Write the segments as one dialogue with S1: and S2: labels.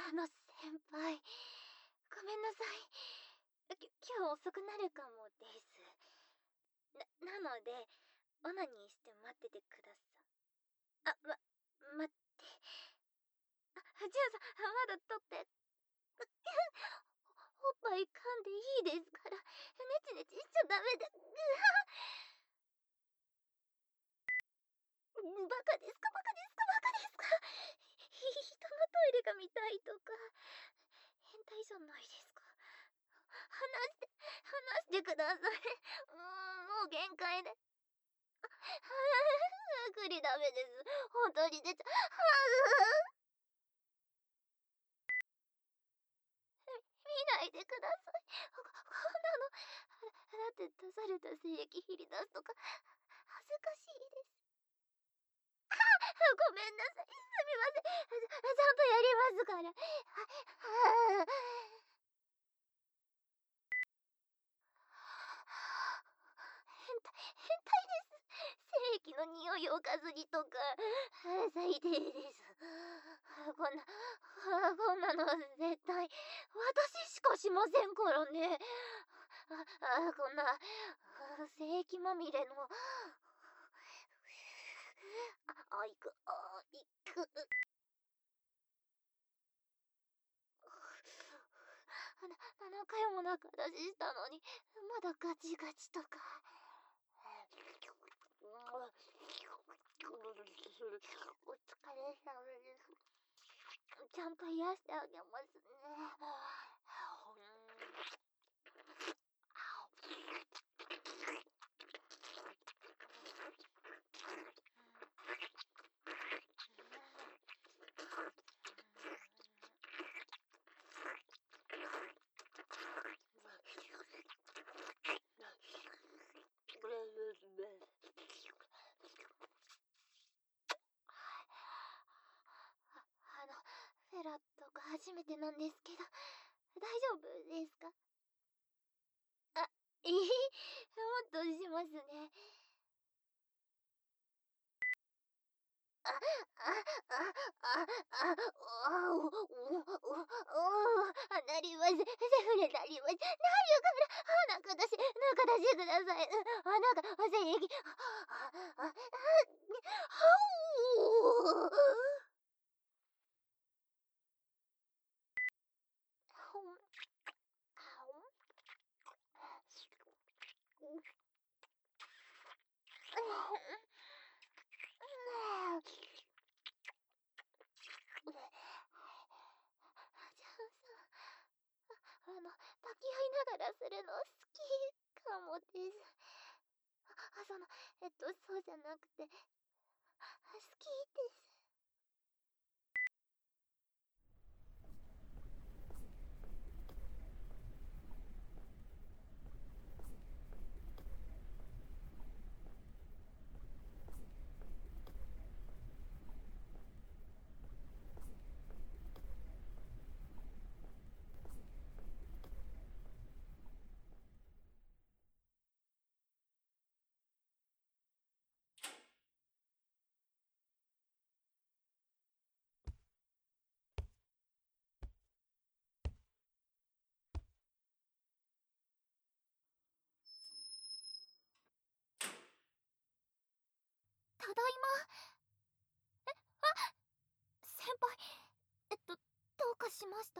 S1: 先輩、ごめんなさい。今日遅くなるかもです。なので、オナニーして待っててくださ。待って。じゃあさ、まだ取って。おっぱい噛んでいいですから、ネチネチしちゃダメで。バカですかバカですかバカですか。人のトイレが見たいとか、変態じゃないですか。話してください。もう限界で。無理ダメです。本当に出ちゃ、見ないでください。こんなの、だって出された精液切り出すとか、恥ずかしいです。ごめんなさい。すみません。ちゃんとやりますから。変態です。精液の匂いを嗅ずにとか、最低です。こんなの絶対、私しかしませんからね。こんな、精液まみれの、いく。7回も中出ししたのに、まだガチガチとか。お疲れ様です。ちゃんと癒してあげますね。フェラとか初めてなんですけど、大丈夫ですか？もっとしますね。あ、あ、あ、あ、あ、おなります。セフレなります。なるから、中出してください。精液。抱き合いながらするの好きかもです。そうじゃなくて、好きです。ただいま。先輩、どうかしました？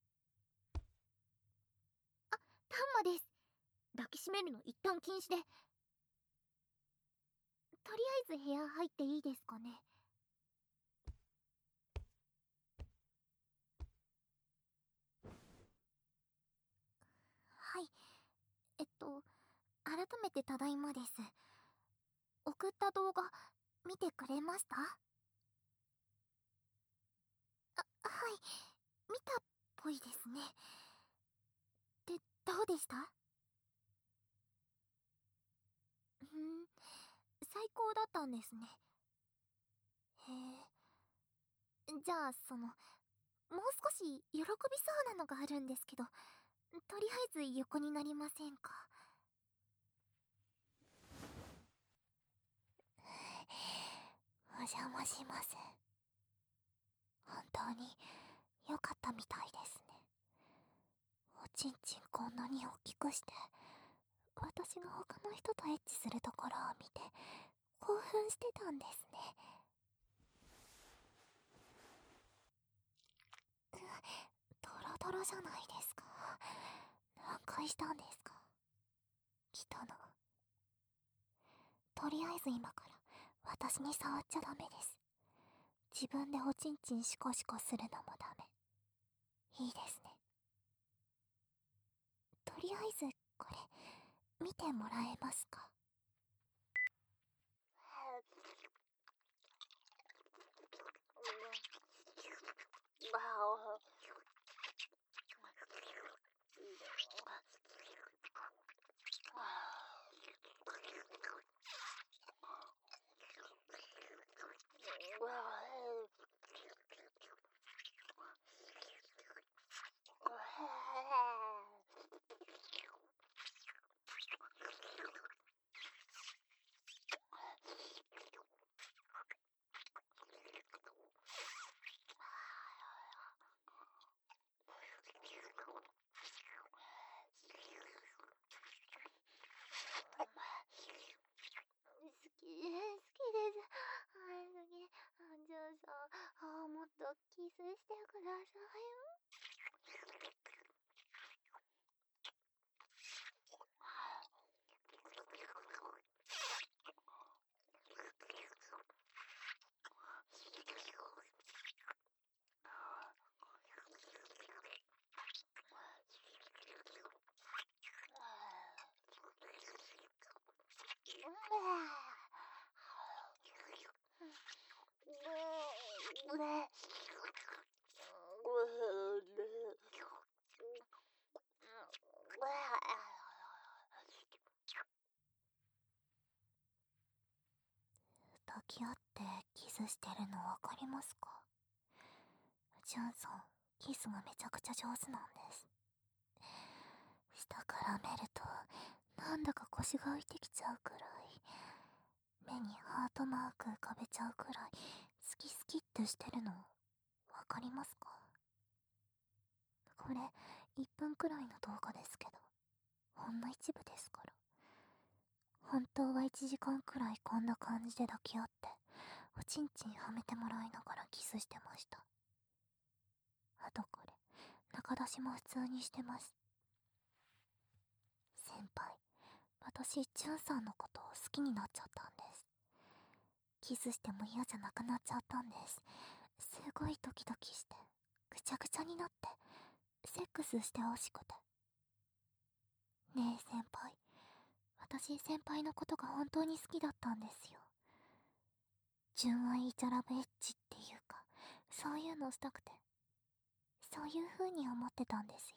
S1: タンマです。抱きしめるの一旦禁止で。とりあえず部屋入っていいですかね？はい。改めてただいまです。送った動画、見てくれました？はい。見たっぽいですね。で、どうでした？最高だったんですね。へえ。じゃあ、もう少し喜びそうなのがあるんですけど、とりあえず横になりませんか？お邪魔します。本当によ
S2: かったみたいですね。おちんちんこんなに大きくして、私が他の人とエッチするところを見て、興奮してたんですね。ドロドロじゃないですか。何回したんですか？来たの。とりあえず今から私に触っちゃダメです。自分でおちんちんシコシコするのもダメ。いいですね。とりあえずこれ見てもらえますか？じゃあさ、もっとキスしてくださいよ。抱き合ってキスしてるのわかりますか？ジュンさん、キスがめちゃくちゃ上手なんです。下から見ると、なんだか腰が浮いてきちゃうくらい、目にハートマーク浮かべちゃうくらい、好き好きってしてるの、わかりますか？これ、1分くらいの動画ですけど、ほんの一部ですから。本当は1時間くらいこんな感じで抱き合って、おちんちんはめてもらいながらキスしてました。あとこれ、中出しも普通にしてます。先輩、私、ジュンさんのことを好きになっちゃったんです。キスしても嫌じゃなくなっちゃったんです。すごいドキドキして、ぐちゃぐちゃになって、セックスしてほしくて。ねえ先輩、私先輩のことが本当に好きだったんですよ。純愛イチャラブエッチっていうか、そういうのしたくて、そういう風に思ってたんですよ。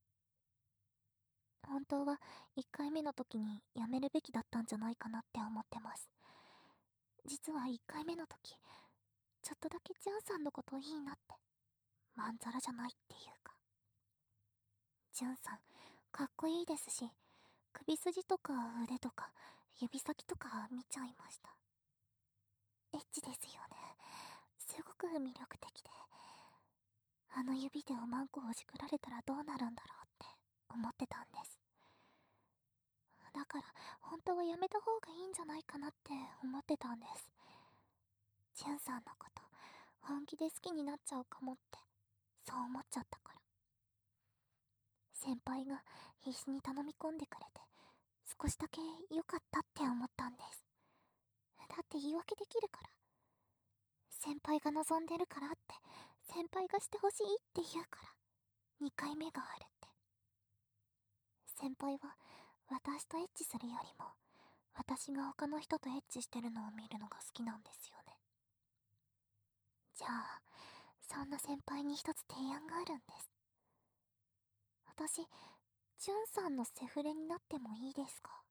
S2: 本当は1回目の時にやめるべきだったんじゃないかなって思ってます。実は1回目の時、ちょっとだけジャンさんのこといいなって、まんざらじゃないっていうか。ジュンさん、かっこいいですし、首筋とか腕とか指先とか見ちゃいました。エッチですよね。すごく魅力的で、あの指でおまんこをしくられたらどうなるんだろうって思ってたんです。だから本当はやめた方がいいんじゃないかなって思ってたんです。ジュンさんのこと本気で好きになっちゃうかもって、そう思っちゃったから。先輩が必死に頼み込んでくれて、少しだけ良かったって思ったんです。だって言い訳できるから。先輩が望んでるからって、先輩がしてほしいって言うから、2回目があるって。先輩は私とエッチするよりも、私が他の人とエッチしてるのを見るのが好きなんですよね。じゃあ、そんな先輩に一つ提案があるんです。私、ジュンさんのセフレになってもいいですか？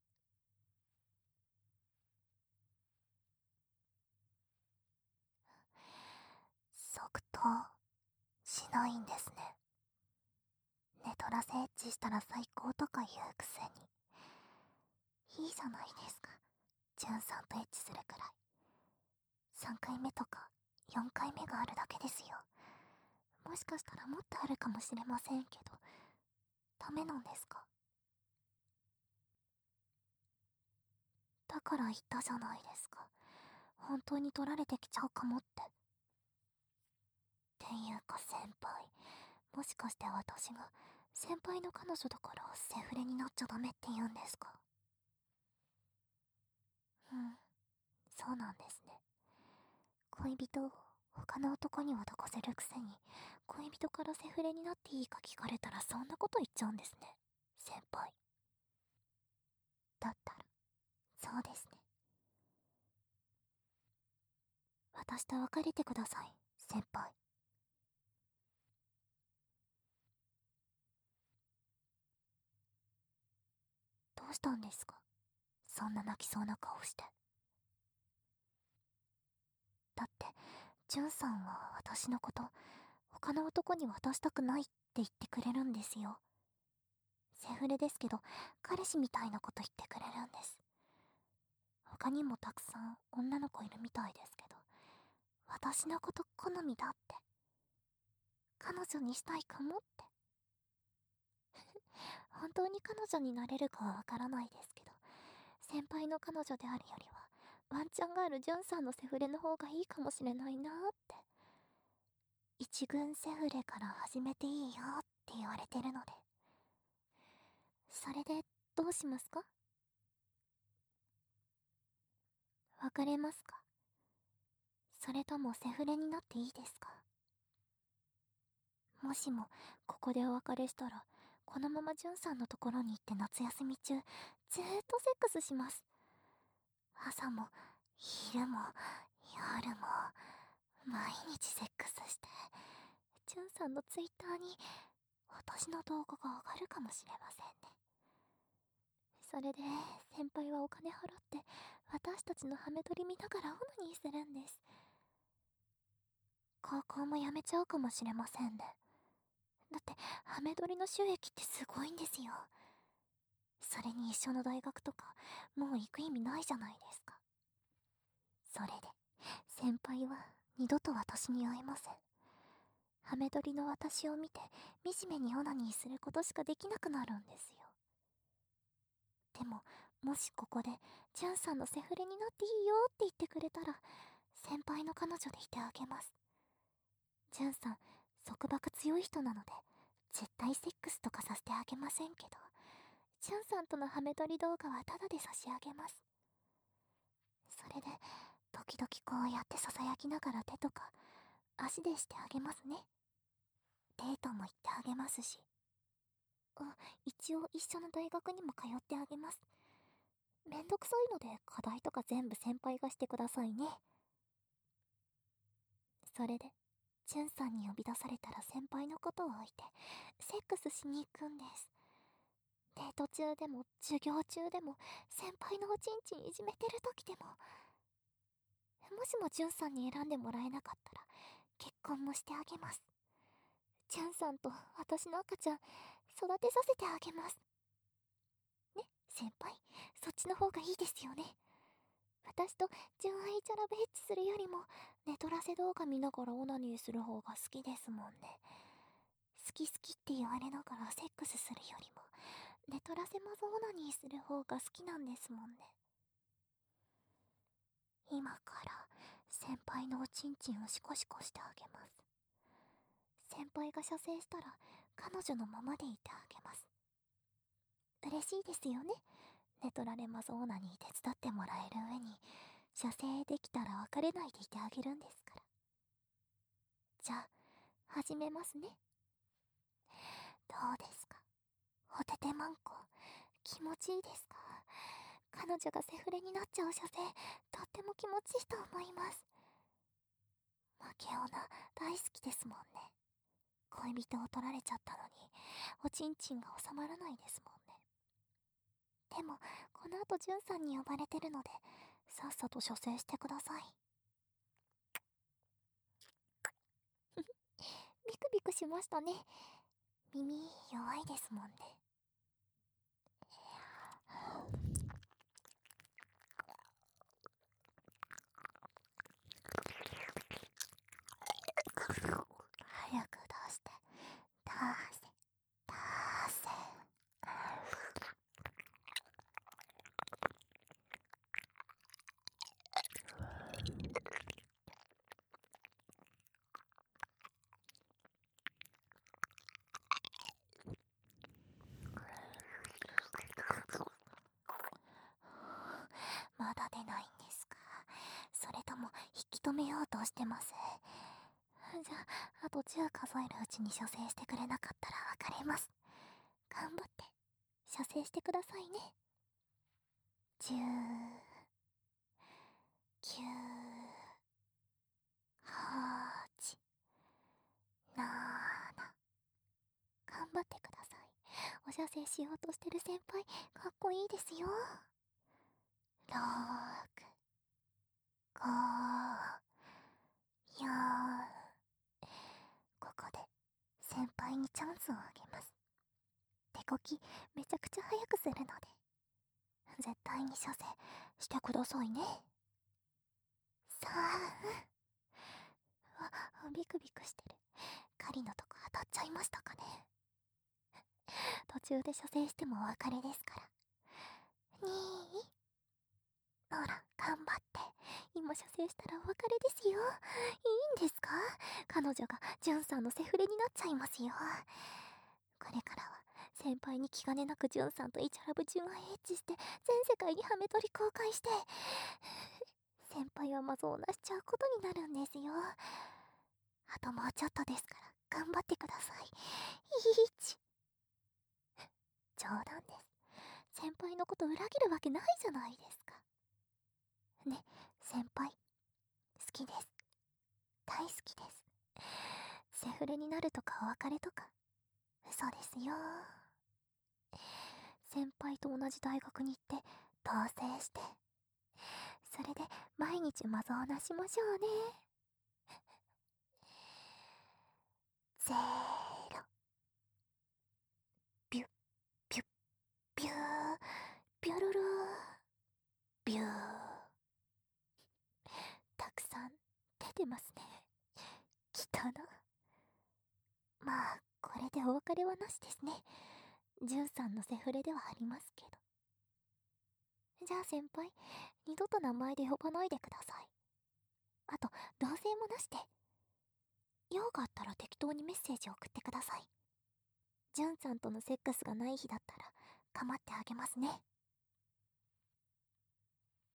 S2: 即答しないんですね。寝取らせエッチしたら最高とか言うくせに。いいじゃないですか、ジュンさんとエッチするくらい。3回目とか4回目があるだけですよ。 もしかしたらもっとあるかもしれませんけど、ダメなんですか？だから言ったじゃないですか。本当に取られてきちゃうかもって。っていうか先輩、もしかして私が先輩の彼女だからセフレになっちゃダメって言うんですか？うん、そうなんですね。恋人を他の男には抱かせるくせに、恋人からセフレになっていいか聞かれたらそんなこと言っちゃうんですね、先輩。だったら、そうですね。私と別れてください、先輩。どうしたんですか？そんな泣きそうな顔して。だって、ジュンさんは私のこと、他の男に渡したくないって言ってくれるんですよ。セフレですけど、彼氏みたいなこと言ってくれるんです。他にもたくさん女の子いるみたいですけど、私のこと好みだって。彼女にしたいかもって。本当に彼女になれるかはわからないですけど、先輩の彼女であるよりは、ワンチャンがあるジュンさんのセフレの方がいいかもしれないなーって。一軍セフレから始めていいよって言われてるので。それで、どうしますか？別れますか？それともセフレになっていいですか？もしも、ここでお別れしたら、このままジュンさんのところに行って夏休み中、ずーっとセックスします。朝も、昼も、夜も、毎日セックスして、ジュンさんのツイッターに、私の動画が上がるかもしれませんね。それで、先輩はお金払って、私たちのハメ撮り見ながらオナニーするんです。高校も辞めちゃうかもしれませんね。だって、ハメ撮りの収益ってすごいんですよ。それに一緒の大学とか、もう行く意味ないじゃないですか。それで、先輩は二度と私に会えません。ハメ撮りの私を見て、惨めにオナニーすることしかできなくなるんですよ。でも、もしここで、ジュンさんのセフレになっていいよって言ってくれたら、先輩の彼女でいてあげます。ジュンさん、束縛強い人なので、絶対セックスとかさせてあげませんけど、ジュンさんとのハメ撮り動画はタダで差し上げます。それで、時々こうやってささやきながら手とか、足でしてあげますね。デートも行ってあげますし。一応一緒の大学にも通ってあげます。めんどくさいので課題とか全部先輩がしてくださいね。それで、ジュンさんに呼び出されたら先輩のことを置いて、セックスしに行くんです。デート中でも、授業中でも、先輩のおちんちんいじめてる時でも、もしもジュンさんに選んでもらえなかったら、結婚もしてあげます。ジュンさんと私の赤ちゃん、育てさせてあげます。ね、先輩、そっちの方がいいですよね。私と純愛チャラブエッチするよりも、ネトラセ動画見ながらオナニーする方が好きですもんね。好き好きって言われながらセックスするよりも、ネトラセマゾオナニーする方が好きなんですもんね。今から先輩のおちんちんをシコシコしてあげます。先輩が射精したら彼女のままでいてあげます。嬉しいですよね。ネトラレマゾオナニー手伝ってもらえる上に、射精できたら別れないでいてあげるんですから。じゃあ、始めますね。どうですか？ホテテマンコ、気持ちいいですか？彼女がセフレになっちゃう射精、とっても気持ちいいと思います。負け女、大好きですもんね。恋人を取られちゃったのに、おちんちんが収まらないですもんね。でも、この後ジュンさんに呼ばれてるので、さっさと射精してください。ビクビクしましたね。耳弱いですもんね。早くき止めようとしてます。じゃあ、あと10数えるうちに射精してくれなかったら別れます。頑張って、射精してくださいね。10、9、8、7、頑張ってください。お射精しようとしてる先輩、かっこいいですよ。6、5、4、ここで先輩にチャンスをあげます。手こきめちゃくちゃ早くするので、絶対に射精してくださいね。さあ、ビクビクしてる。狩りのとこ当たっちゃいましたかね。途中で射精してもお別れですから。ほら、頑張って。今射精したらお別れですよ。いいんですか？彼女がジュンさんのセフレになっちゃいますよ。これからは先輩に気兼ねなくジュンさんとイチャラブジュンアエッチして全世界にハメ撮り公開して先輩はまずをなしちゃうことになるんですよ。あともうちょっとですから頑張ってください。冗談です。先輩のこと裏切るわけないじゃないですか。ね、先輩好きです。大好きです。セフレになるとかお別れとか嘘ですよ。先輩と同じ大学に行って同棲して、それで毎日マゾをなしましょうね。せーの。ビュッビュッビュービュルルービュー。たくさん出てますね。来たな。まあこれでお別れはなしですね。ジュンさんのセフレではありますけど。じゃあ先輩、二度と名前で呼ばないでください。あと同棲もなしで。用があったら適当にメッセージを送ってください。ジュンさんとのセックスがない日だったら構ってあげますね。